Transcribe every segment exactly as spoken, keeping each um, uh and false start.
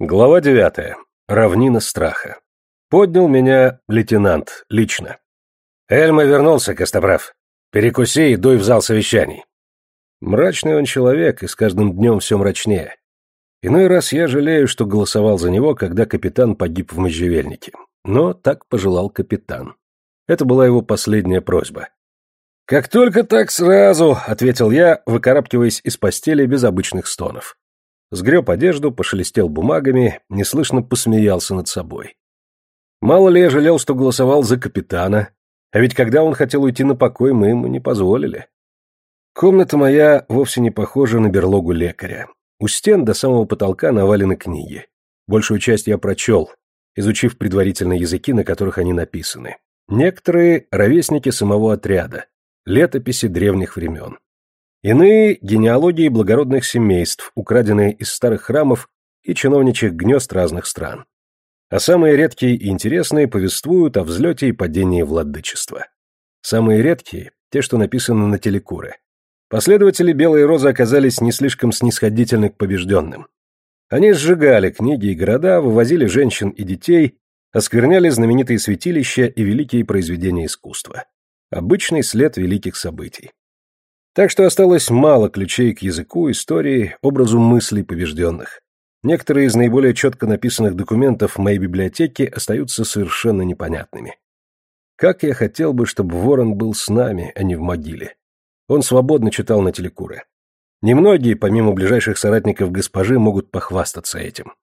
Глава девятая. Равнина страха. Поднял меня лейтенант, лично. «Эльма вернулся, Костоправ. Перекуси и дуй в зал совещаний». Мрачный он человек, и с каждым днем все мрачнее. Иной раз я жалею, что голосовал за него, когда капитан погиб в можжевельнике. Но так пожелал капитан. Это была его последняя просьба. «Как только так сразу», — ответил я, выкарабкиваясь из постели без обычных стонов. Сгреб одежду, пошелестел бумагами, неслышно посмеялся над собой. Мало ли я жалел, что голосовал за капитана, а ведь когда он хотел уйти на покой, мы ему не позволили. Комната моя вовсе не похожа на берлогу лекаря. У стен до самого потолка навалены книги. Большую часть я прочел, изучив предварительно языки, на которых они написаны. Некоторые — ровесники самого отряда, летописи древних времен. Иные — генеалогии благородных семейств, украденные из старых храмов и чиновничьих гнезд разных стран. А самые редкие и интересные повествуют о взлете и падении владычества. Самые редкие — те, что написаны на телекуре. Последователи Белой Розы оказались не слишком снисходительны к побежденным. Они сжигали книги и города, вывозили женщин и детей, оскверняли знаменитые святилища и великие произведения искусства. Обычный след великих событий. Так что осталось мало ключей к языку, истории, образу мыслей побежденных. Некоторые из наиболее четко написанных документов в моей библиотеке остаются совершенно непонятными. Как я хотел бы, чтобы Ворон был с нами, а не в могиле. Он свободно читал на телекуре. Немногие, помимо ближайших соратников госпожи, могут похвастаться этим.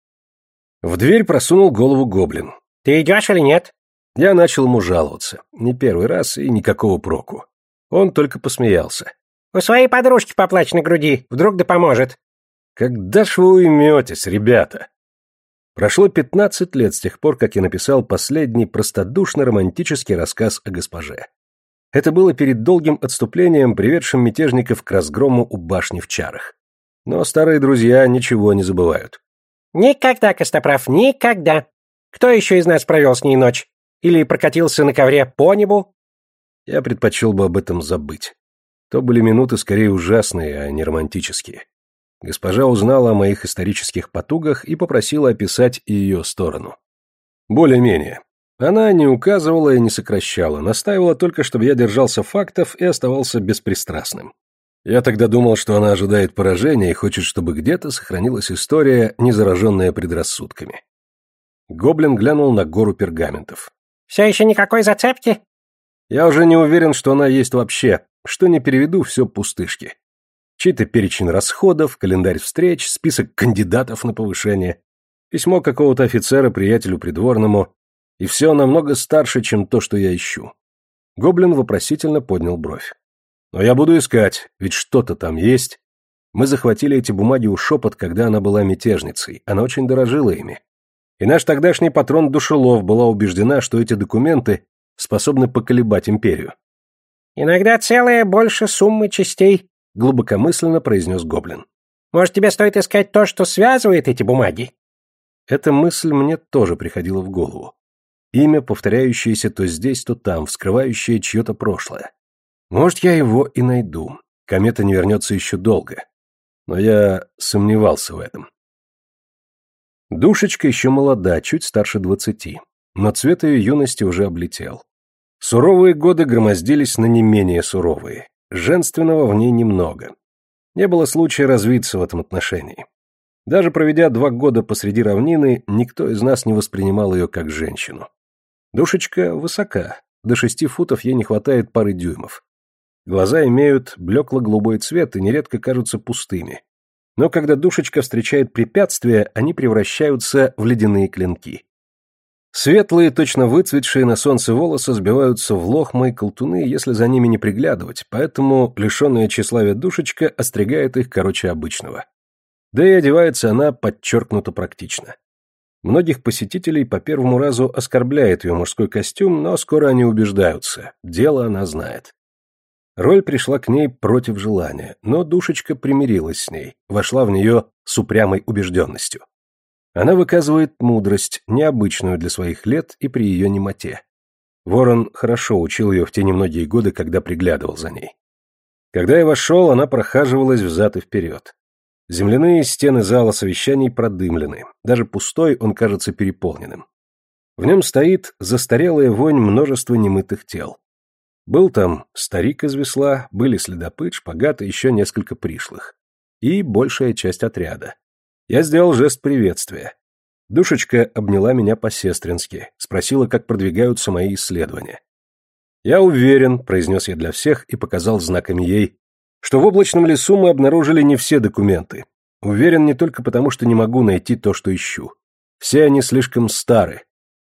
В дверь просунул голову гоблин. «Ты идешь или нет?» Я начал ему жаловаться. Не первый раз и никакого проку. Он только посмеялся. «У своей подружки поплачь на груди, вдруг да поможет». «Когда ж вы уйметесь, ребята?» Прошло пятнадцать лет с тех пор, как я написал последний простодушно-романтический рассказ о госпоже. Это было перед долгим отступлением, приведшим мятежников к разгрому у башни в Чарах. Но старые друзья ничего не забывают. «Никогда, Костоправ, никогда. Кто еще из нас провел с ней ночь? Или прокатился на ковре по небу?» Я предпочел бы об этом забыть. То были минуты скорее ужасные, а не романтические. Госпожа узнала о моих исторических потугах и попросила описать и ее сторону. Более-менее. Она не указывала и не сокращала, настаивала только, чтобы я держался фактов и оставался беспристрастным. Я тогда думал, что она ожидает поражения и хочет, чтобы где-то сохранилась история, не зараженная предрассудками. Гоблин глянул на гору пергаментов. «Все еще никакой зацепки?» Я уже не уверен, что она есть вообще. Что не переведу, все пустышки. Чей-то перечень расходов, календарь встреч, список кандидатов на повышение, письмо какого-то офицера приятелю придворному, и все намного старше, чем то, что я ищу. Гоблин вопросительно поднял бровь. Но я буду искать, ведь что-то там есть. Мы захватили эти бумаги у Шепот, когда она была мятежницей, она очень дорожила ими. И наш тогдашний патрон Душелов была убеждена, что эти документы способны поколебать империю. «Иногда целое больше суммы частей», — глубокомысленно произнес Гоблин. «Может, тебе стоит искать то, что связывает эти бумаги?» Эта мысль мне тоже приходила в голову. Имя, повторяющееся то здесь, то там, вскрывающее чье-то прошлое. Может, я его и найду. Комета не вернется еще долго. Но я сомневался в этом. Душечка еще молода, чуть старше двадцати, но цвет ее юности уже облетел. Суровые годы громоздились на не менее суровые. Женственного в ней немного. Не было случая развиться в этом отношении. Даже проведя два года посреди равнины, никто из нас не воспринимал ее как женщину. Душечка высока, до шести футов ей не хватает пары дюймов. Глаза имеют блекло-голубой цвет и нередко кажутся пустыми. Но когда душечка встречает препятствия, они превращаются в ледяные клинки. Светлые, точно выцветшие на солнце волосы сбиваются в лохмы и колтуны, если за ними не приглядывать, поэтому лишенная тщеславия душечка остригает их короче обычного. Да и одевается она подчеркнуто практично. Многих посетителей по первому разу оскорбляет ее мужской костюм, но скоро они убеждаются, дело она знает. Роль пришла к ней против желания, но душечка примирилась с ней, вошла в нее с упрямой убежденностью. Она выказывает мудрость, необычную для своих лет и при ее немоте. Ворон хорошо учил ее в те немногие годы, когда приглядывал за ней. Когда я вошел, она прохаживалась взад и вперед. Земляные стены зала совещаний продымлены, даже пустой он кажется переполненным. В нем стоит застарелая вонь множества немытых тел. Был там старик из весла, были следопыт, шпагат и еще несколько пришлых. И большая часть отряда. Я сделал жест приветствия. Душечка обняла меня по-сестрински, спросила, как продвигаются мои исследования. «Я уверен», — произнес я для всех и показал знаками ей, что в облачном лесу мы обнаружили не все документы. Уверен не только потому, что не могу найти то, что ищу. Все они слишком стары.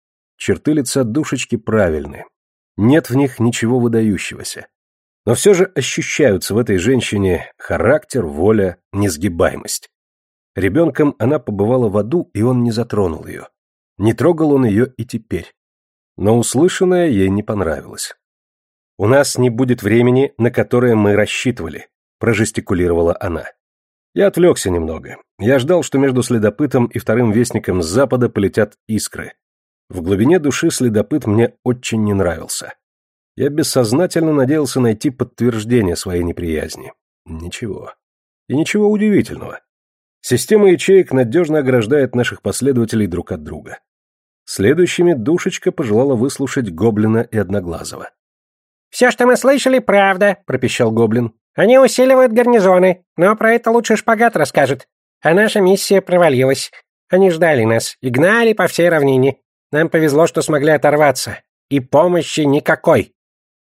Черты лица Душечки правильны. Нет в них ничего выдающегося. Но все же ощущаются в этой женщине характер, воля, несгибаемость. Ребенком она побывала в аду, и он не затронул ее. Не трогал он ее и теперь. Но услышанное ей не понравилось. «У нас не будет времени, на которое мы рассчитывали», — прожестикулировала она. Я отвлекся немного. Я ждал, что между следопытом и вторым вестником с запада полетят искры. В глубине души следопыт мне очень не нравился. Я бессознательно надеялся найти подтверждение своей неприязни. Ничего. И ничего удивительного. Система ячеек надежно ограждает наших последователей друг от друга. Следующими Душечка пожелала выслушать Гоблина и Одноглазого. «Все, что мы слышали, правда», — пропищал Гоблин. «Они усиливают гарнизоны, но про это лучше Шпагат расскажет. А наша миссия провалилась. Они ждали нас и гнали по всей равнине. Нам повезло, что смогли оторваться. И помощи никакой».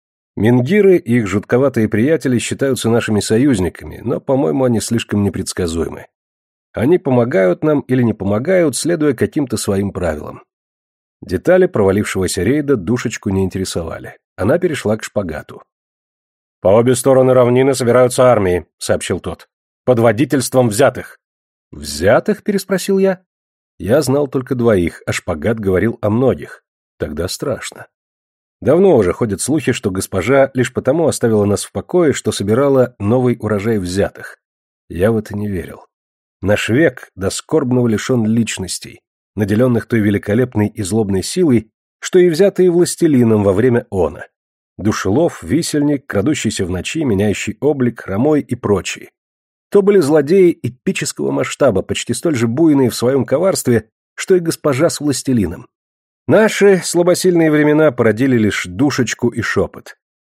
Мингиры и их жутковатые приятели считаются нашими союзниками, но, по-моему, они слишком непредсказуемы. Они помогают нам или не помогают, следуя каким-то своим правилам. Детали провалившегося рейда Душечку не интересовали. Она перешла к Шпагату. «По обе стороны равнины собираются армии», — сообщил тот. «Под водительством взятых». «Взятых?» — переспросил я. Я знал только двоих, а Шпагат говорил о многих. Тогда страшно. Давно уже ходят слухи, что госпожа лишь потому оставила нас в покое, что собирала новый урожай взятых. Я в это не верил. Наш век до скорбного лишен личностей, наделенных той великолепной и злобной силой, что и взятые властелином во время она. Душелов, висельник, крадущийся в ночи, меняющий облик, хромой и прочие. То были злодеи эпического масштаба, почти столь же буйные в своем коварстве, что и госпожа с властелином. Наши слабосильные времена породили лишь Душечку и шепот.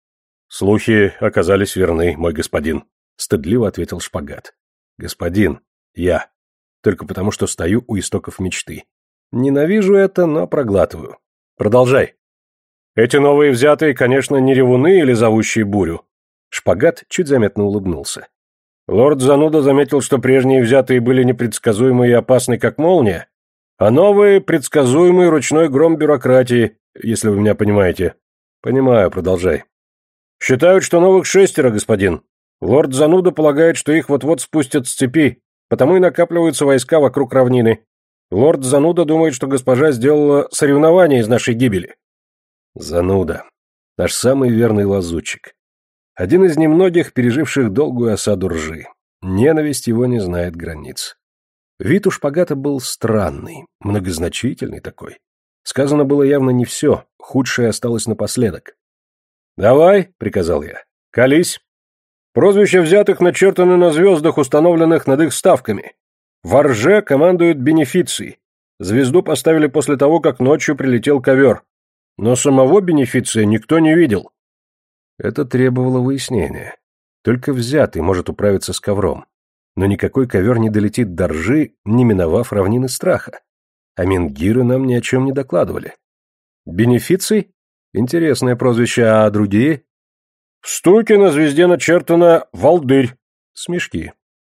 «Слухи оказались верны, мой господин», — стыдливо ответил Шпагат. «Господин, я. Только потому, что стою у истоков мечты. Ненавижу это, но проглатываю. Продолжай». «Эти новые взятые, конечно, не ревуны или зовущие бурю». Шпагат чуть заметно улыбнулся. «Лорд Зануда заметил, что прежние взятые были непредсказуемы и опасны, как молния, а новые — предсказуемый ручной гром бюрократии, если вы меня понимаете». «Понимаю, продолжай». «Считают, что новых шестеро, господин. Лорд Зануда полагает, что их вот-вот спустят с цепи, потому и накапливаются войска вокруг равнины. Лорд Зануда думает, что госпожа сделала соревнование из нашей гибели». Зануда. Наш самый верный лазутчик. Один из немногих, переживших долгую осаду ржи. Ненависть его не знает границ. Вид у Шпагата был странный, многозначительный такой. Сказано было явно не все, худшее осталось напоследок. «Давай», — приказал я, — «колись». Прозвища взятых начертаны на звездах, установленных над их ставками. В Орже командует Бенефиций. Звезду поставили после того, как ночью прилетел ковер. Но самого Бенефиция никто не видел. Это требовало выяснения. Только взятый может управиться с ковром. Но никакой ковер не долетит до Ржи, не миновав равнины страха. А мингиры нам ни о чем не докладывали. Бенефиций? Интересное прозвище, а другие? В стуке на звезде начертано «Валдырь». Смешки.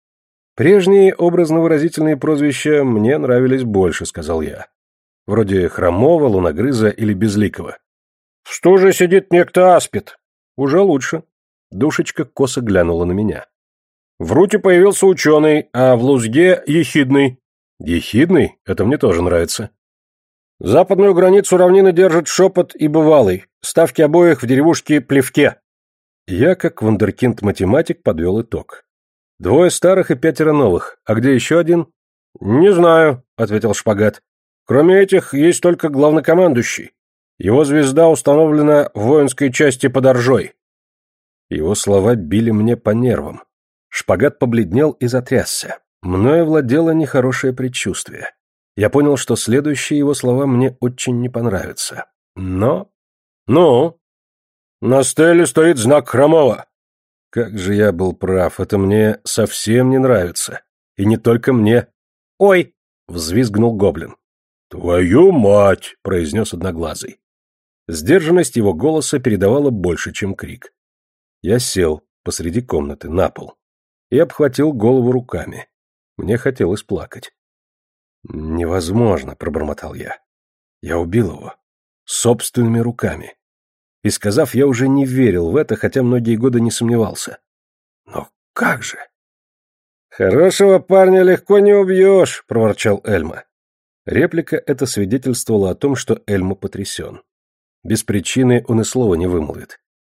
Прежние образно-выразительные прозвища мне нравились больше, сказал я. Вроде Хромого, Луногрыза или Безликого. В стуже сидит некто Аспид. Уже лучше. Душечка косо глянула на меня. В Руте появился ученый, а в Лузге — Ехидный. Ехидный? Это мне тоже нравится. Западную границу равнины держит Шепот и Бывалый. Ставки обоих в деревушке Плевке. Я, как вундеркинд-математик, подвел итог. Двое старых и пятеро новых. А где еще один? Не знаю, ответил Шпагат. Кроме этих, есть только главнокомандующий. Его звезда установлена в воинской части под Оржой. Его слова били мне по нервам. Шпагат побледнел и затрясся. Мною владело нехорошее предчувствие. Я понял, что следующие его слова мне очень не понравятся. Но... «Ну?» «На стеле стоит знак Хромова». Как же я был прав, это мне совсем не нравится. И не только мне. «Ой!» — взвизгнул гоблин. «Твою мать!» — произнес Одноглазый. Сдержанность его голоса передавала больше, чем крик. Я сел посреди комнаты, на пол, и обхватил голову руками. Мне хотелось плакать. «Невозможно», — пробормотал я. «Я убил его. Собственными руками». И сказав, я уже не верил в это, хотя многие годы не сомневался. «Но как же?» «Хорошего парня легко не убьешь», — проворчал Эльма. Реплика эта свидетельствовала о том, что Эльма потрясен. Без причины он и слова не вымолвит.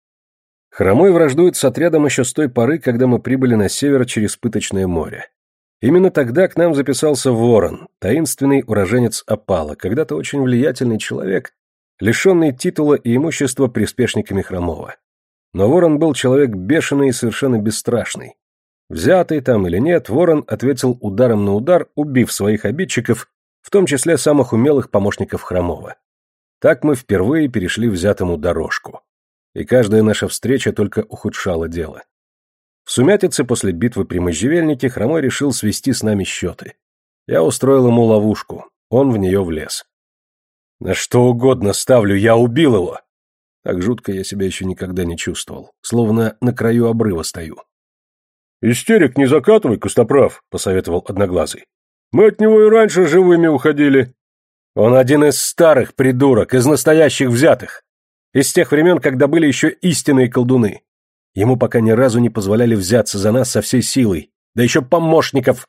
Хромой враждует с отрядом еще с той поры, когда мы прибыли на север через Пыточное море. Именно тогда к нам записался Ворон, таинственный уроженец Опала, когда-то очень влиятельный человек, лишенный титула и имущества приспешниками Хромова. Но Ворон был человек бешеный и совершенно бесстрашный. Взятый там или нет, Ворон ответил ударом на удар, убив своих обидчиков, в том числе самых умелых помощников Хромова. Так мы впервые перешли взятому дорожку. И каждая наша встреча только ухудшала дело. В сумятице после битвы при Можжевельнике Хромой решил свести с нами счеты. Я устроил ему ловушку, он в нее влез. На что угодно ставлю, я убил его. Так жутко я себя еще никогда не чувствовал, словно на краю обрыва стою. «Истерик не закатывай, Костоправ», — посоветовал Одноглазый. «Мы от него и раньше живыми уходили». «Он один из старых придурок, из настоящих взятых. Из тех времен, когда были еще истинные колдуны. Ему пока ни разу не позволяли взяться за нас со всей силой, да еще помощников».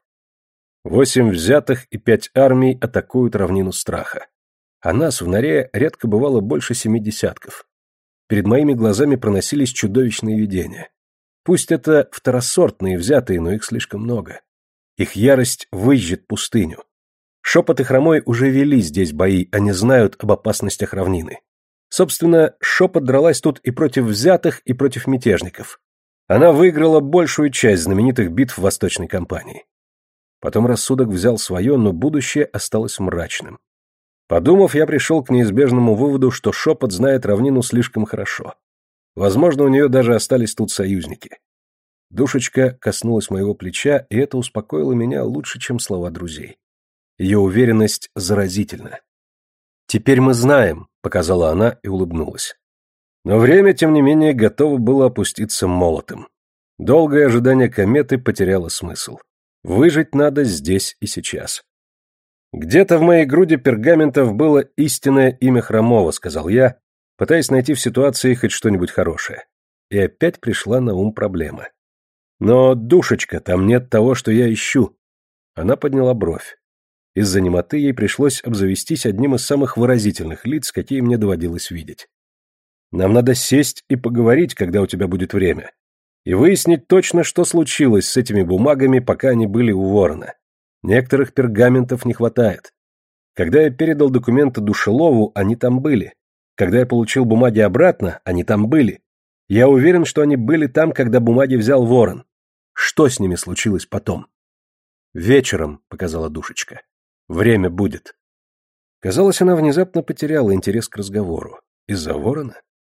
Восемь взятых и пять армий атакуют равнину страха. А нас в норе редко бывало больше семи десятков. Перед моими глазами проносились чудовищные видения. Пусть это второсортные взятые, но их слишком много. Их ярость выжжет пустыню. Шепот и Хромой уже вели здесь бои, они знают об опасностях равнины. Собственно, Шепот дралась тут и против взятых, и против мятежников. Она выиграла большую часть знаменитых битв в Восточной кампании. Потом рассудок взял свое, но будущее осталось мрачным. Подумав, я пришел к неизбежному выводу, что Шепот знает равнину слишком хорошо. Возможно, у нее даже остались тут союзники. Душечка коснулась моего плеча, и это успокоило меня лучше, чем слова друзей. Ее уверенность заразительна. «Теперь мы знаем», — показала она и улыбнулась. Но время, тем не менее, готово было опуститься молотом. Долгое ожидание кометы потеряло смысл. Выжить надо здесь и сейчас. «Где-то в моей груди пергаментов было истинное имя Хромова», — сказал я, пытаясь найти в ситуации хоть что-нибудь хорошее. И опять пришла на ум проблема. «Но, душечка, там нет того, что я ищу». Она подняла бровь. Из-за немоты ей пришлось обзавестись одним из самых выразительных лиц, какие мне доводилось видеть. «Нам надо сесть и поговорить, когда у тебя будет время, и выяснить точно, что случилось с этими бумагами, пока они были у Ворона. Некоторых пергаментов не хватает. Когда я передал документы Душелову, они там были. Когда я получил бумаги обратно, они там были. Я уверен, что они были там, когда бумаги взял Ворон. Что с ними случилось потом?» «Вечером», — показала Душечка. «Время будет». Казалось, она внезапно потеряла интерес к разговору. Из-за Ворона?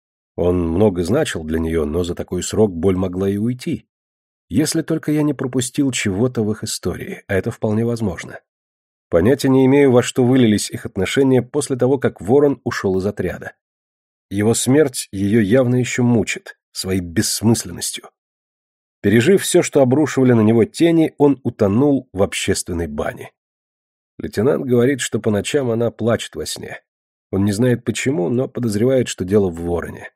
Он много значил для нее, но за такой срок боль могла и уйти. Если только я не пропустил чего-то в их истории, а это вполне возможно. Понятия не имею, во что вылились их отношения после того, как Ворон ушел из отряда. Его смерть ее явно еще мучит, своей бессмысленностью. Пережив все, что обрушивали на него тени, он утонул в общественной бане. Лейтенант говорит, что по ночам она плачет во сне. Он не знает почему, но подозревает, что дело в Вороне.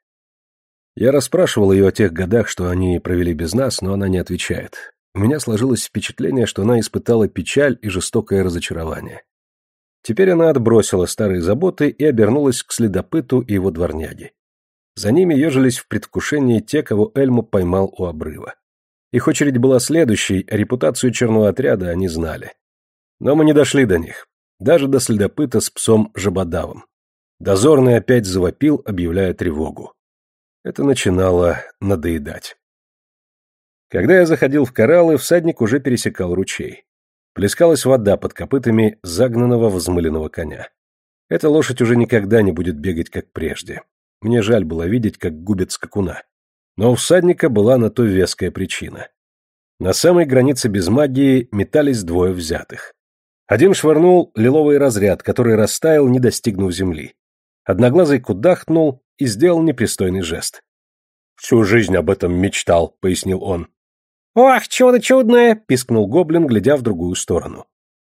Я расспрашивал ее о тех годах, что они провели без нас, но она не отвечает. У меня сложилось впечатление, что она испытала печаль и жестокое разочарование. Теперь она отбросила старые заботы и обернулась к следопыту и его дворняге. За ними ежились в предвкушении те, кого Эльму поймал у обрыва. Их очередь была следующей, а репутацию черного отряда они знали. Но мы не дошли до них, даже до следопыта с псом Жабодавом. Дозорный опять завопил, объявляя тревогу. Это начинало надоедать. Когда я заходил в кораллы, всадник уже пересекал ручей. Плескалась вода под копытами загнанного взмыленного коня. Эта лошадь уже никогда не будет бегать, как прежде. Мне жаль было видеть, как губят скакуна. Но у всадника была на то веская причина. На самой границе без магии метались двое взятых. Один швырнул лиловый разряд, который растаял, не достигнув земли. Одноглазый кудахнул и сделал непристойный жест. «Всю жизнь об этом мечтал», — пояснил он. «Ох, чудо чудное!» — пискнул гоблин, глядя в другую сторону.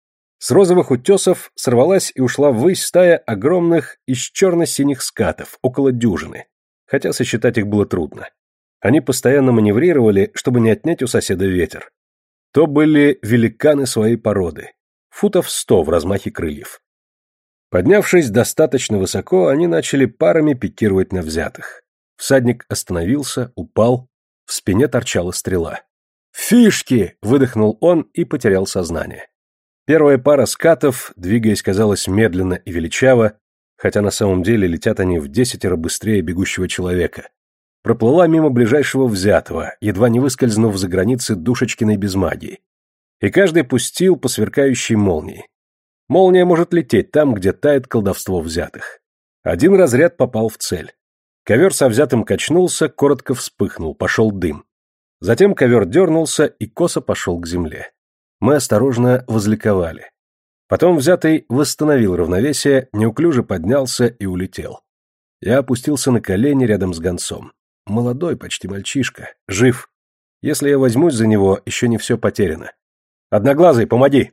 С розовых утесов сорвалась и ушла ввысь стая огромных из черно-синих скатов, около дюжины, хотя сосчитать их было трудно. Они постоянно маневрировали, чтобы не отнять у соседа ветер. То были великаны своей породы, футов сто в размахе крыльев. Поднявшись достаточно высоко, они начали парами пикировать на взятых. Всадник остановился, упал, в спине торчала стрела. «Фишки!» — выдохнул он и потерял сознание. Первая пара скатов, двигаясь, казалось, медленно и величаво, хотя на самом деле летят они в десятеро быстрее бегущего человека, проплыла мимо ближайшего взятого, едва не выскользнув за границы Душечкиной без магии. И каждый пустил по сверкающей молнии. Молния может лететь там, где тает колдовство взятых. Один разряд попал в цель. Ковер со взятым качнулся, коротко вспыхнул, пошел дым. Затем ковер дернулся и косо пошел к земле. Мы осторожно возликовали. Потом взятый восстановил равновесие, неуклюже поднялся и улетел. Я опустился на колени рядом с гонцом. Молодой, почти мальчишка, жив. Если я возьмусь за него, еще не все потеряно. «Одноглазый, помоги!»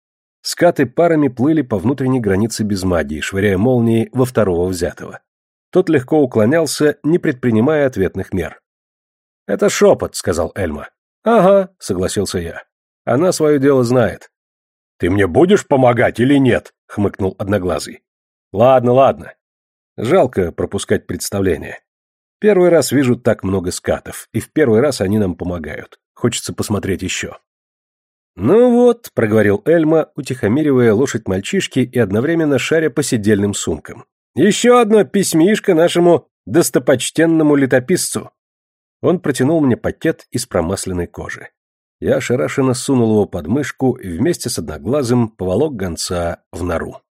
Скаты парами плыли по внутренней границе без магии, швыряя молнии во второго взятого. Тот легко уклонялся, не предпринимая ответных мер. «Это шепот», — сказал Эльма. «Ага», — согласился я. «Она свое дело знает». «Ты мне будешь помогать или нет?» — хмыкнул Одноглазый. «Ладно, ладно. Жалко пропускать представление. Первый раз вижу так много скатов, и в первый раз они нам помогают. Хочется посмотреть еще». «Ну вот», — проговорил Эльма, утихомиривая лошадь мальчишки и одновременно шаря по седельным сумкам. «Еще одно письмишко нашему достопочтенному летописцу». Он протянул мне пакет из промасленной кожи. Я ошарашенно сунул его под мышку и вместе с Одноглазым поволок гонца в нору.